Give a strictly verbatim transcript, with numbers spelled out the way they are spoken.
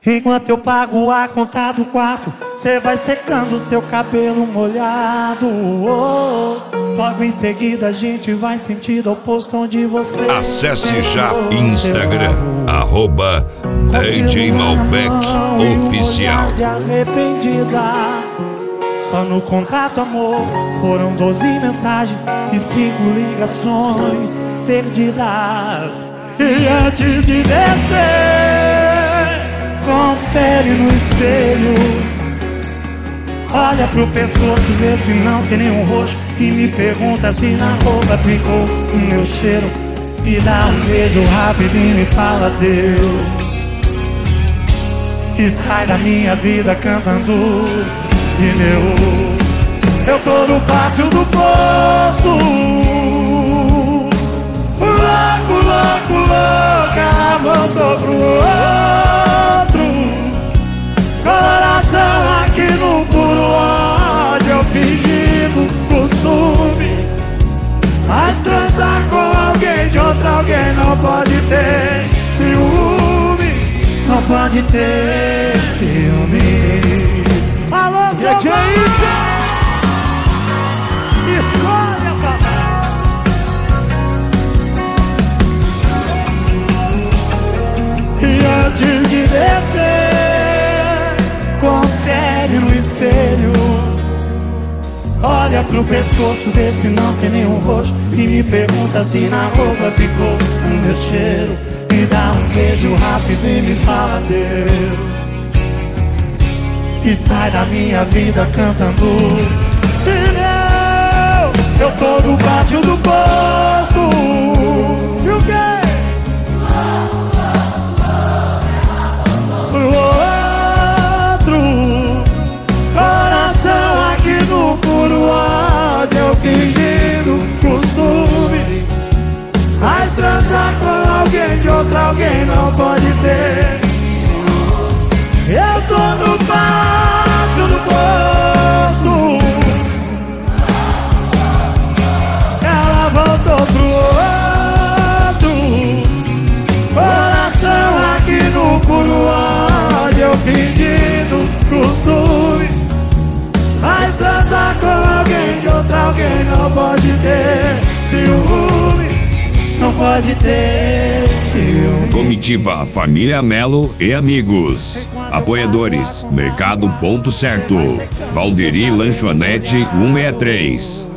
Enquanto eu pago a conta do quarto, cê vai secando seu cabelo molhado. oh, oh. Logo em seguida a gente vai sentido oposto onde você. Acesse já Instagram, arroba D J Malbec Oficial. De arrependida. Só no contato, amor, foram doze mensagens e cinco ligações perdidas. E antes de descer, confere no espelho. Olha pro pescoço, vê se não tem nenhum roxo. E me pergunta se na roupa ficou o meu cheiro. E dá um beijo rápido e me fala Deus. E sai da minha vida cantando pneu. Eu tô no pátio do posto, louco, louco, louco. Ela voltou pro outro. Coração aqui no puro ódio, eu fingindo costume. Mas transar com alguém de outro alguém não pode ter ciúme. Não pode ter ciúme. Alô, seu D J Issa, escolha, papai. E antes de descer, confere no espelho. Olha pro pescoço, vê se não tem nenhum roxo. E me pergunta se na roupa ficou o meu cheiro. Me dá um beijo rápido e me fala Deus. E sai da minha vida cantando pneu. Eu tô no pátio do posto. E o quê? Pro outro. Coração aqui no puro ódio, eu fingindo costume. Mas transar com alguém de outro alguém não pode ter. Eu tô no pátio do posto. Ela voltou pro outro. Coração aqui no puro ódio, eu fingindo costume. Mas transar com alguém de outro alguém não pode ter ciúme. Não pode ter ciúme. Comitiva Família Melo e amigos. Apoiadores: Mercado Ponto Certo, Valderi Lanchonete cento e sessenta e três,